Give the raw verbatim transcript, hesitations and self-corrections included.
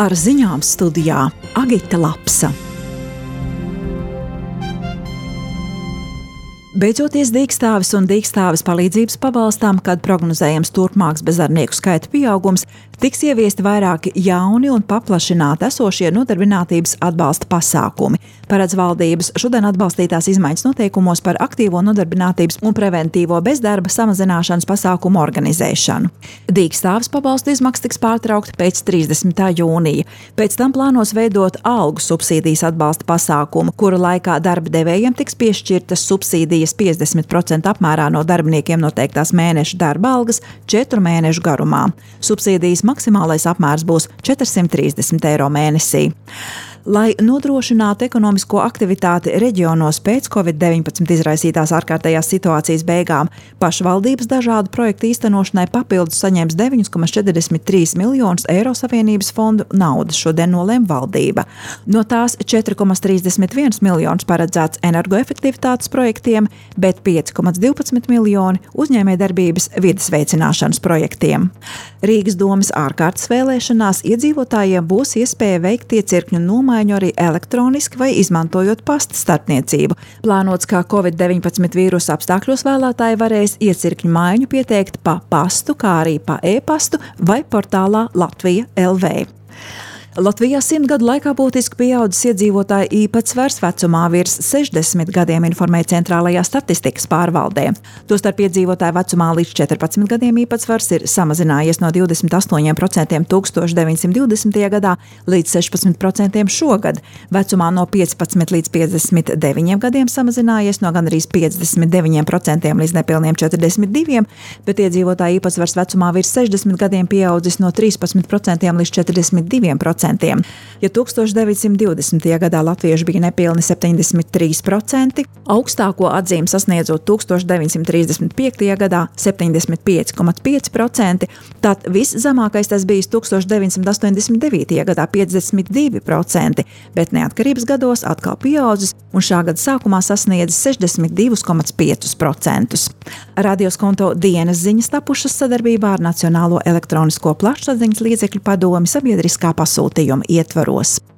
Ar ziņām studijā Agita Lapsa. Beidzoties dīkstāves un dīkstāves palīdzības pabalstām, kad prognozējams turpmāks bezdarbnieku skaita pieaugums, tiks ieviesti vairāki jauni un paplašināti esošie nodarbinātības atbalsta pasākumi. Paredz valdības šodien atbalstītās izmaiņas noteikumos par aktīvo nodarbinātības un preventīvo bezdarba samazināšanas pasākumu organizēšanu. Dīkstāves pabalstu izmaksas tiks pārtraukta pēc trīsdesmitā jūnija. Pēc tam plānos veidot algu subsīdijas atbalsta pasākumu, kura laikā darba devējiem tiks piešķirtas subsīdijas piecdesmit procenti apmērā no darbiniekiem noteiktās mēneša darba algas četru mēnešu garumā. Subsīdijas maksimālais apmērs būs četrsimt trīsdesmit eiro mēnesī. Lai nodrošinātu ekonomisko aktivitāti reģionos pēc covid deviņpadsmit izraisītās ārkārtējās situācijas beigām, pašvaldības dažādu projektu īstenošanai papildus saņems deviņi komats četrdesmit trīs miljonus eiro Savienības fondu naudas, šodien nolēma valdība. No tās četri komats trīsdesmit viens miljonus paredzēts energoefektivitātes projektiem, bet pieci komats divpadsmit miljoni uzņēmējdarbības vides veicināšanas projektiem. Rīgas domes ārkārtas vēlēšanās iedzīvotājiem būs iespēja veikt iecirkņu nomaiņu arī elektroniski vai izmantojot pasta starpniecību. Plānots, ka covid deviņpadsmit vīrusa apstākļos vēlētāji varēs iecirkņu maiņu pieteikt pa pastu, kā arī pa e-pastu vai portālā Latvija L V. Latvijā simt gadu laikā būtiski pieaudzis iedzīvotāju īpatsvars vecumā virs sešdesmit gadiem, informēja Centrālajā statistikas pārvaldē. Tostarp iedzīvotāju vecumā līdz četrpadsmit gadiem īpatsvars ir samazinājies no divdesmit astoņi procenti tukstovš deviņsimt divdesmitajā gadā līdz sešpadsmit procenti šogad. Vecumā no piecpadsmit līdz piecdesmit deviņiem gadiem samazinājies no gandrīz piecdesmit deviņiem procentiem līdz nepilniem četrdesmit diviem, bet iedzīvotāju īpatsvars vecumā virs sešdesmit gadiem pieaudzis no trīspadsmit procentiem līdz četrdesmit diviem procentiem. Ja tūkstoš deviņsimt divdesmitajā gadā latvieši bija nepilni septiņdesmit trīs procenti, augstāko atzīmi sasniedzot tūkstoš deviņsimt trīsdesmit piektajā gadā septiņdesmit pieci komats pieci procenti, tad viszemākais tas bijis tūkstoš deviņsimt astoņdesmit devītajā gadā piecdesmit divi procenti, bet neatkarības gados atkal pieaudzis un šā gada sākumā sasniedzis sešdesmit divi komats pieci procenti. Radioskonto dienas ziņas tapušas sadarbībā ar Nacionālo elektronisko plašsaziņas līdzekļu padomi sabiedriskā pasūtījuma ietvaros.